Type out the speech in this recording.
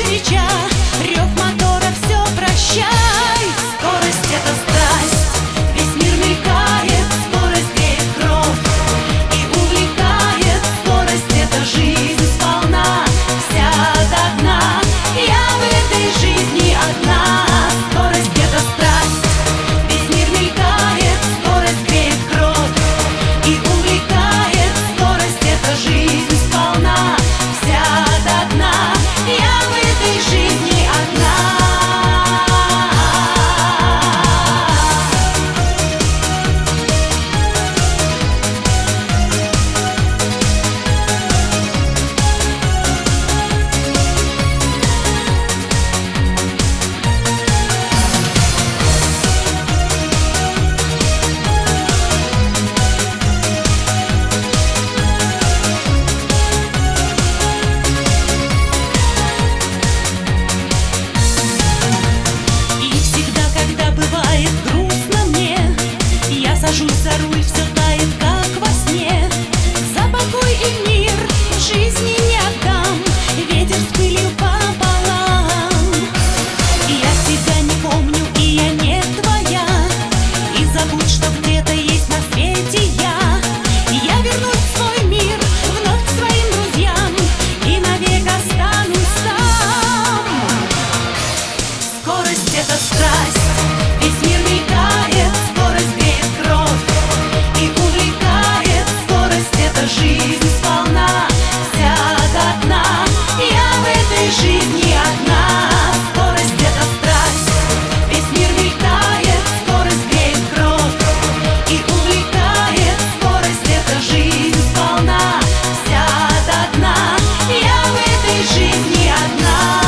горяча, рев мотора, все прощай. Скорость — это страсть, весь мир мелькает, скорость греет кровь и увлекает. Скорость — это жизнь сполна, вся до дна. Я в этой жизни одна. Скорость — это страсть, весь мир мелькает, скорость греет кровь и увлекает. Скорость — это жизнь сполна, вся до дна. Я в этой жизни одна. И всегда, когда бывает грустно мне, я сажусь за руль, все тает, как во сне. За покой и мир жизни не отдам, ветер с пылью пополам. Я тебя не помню, и я не твоя, и забудь, что где-то есть на свете я. Я вернусь в свой мир, вновь к своим друзьям, и навек останусь там. Скорость — это страсть, весь мир мелькает, скорость греет кровь и увлекает. Скорость — это жизнь сполна, вся до дна. Я в этой жизни одна. Скорость — это страсть, весь мир мелькает, скорость греет кровь и увлекает. Скорость — это жизнь сполна, вся до дна. Я в этой жизни одна.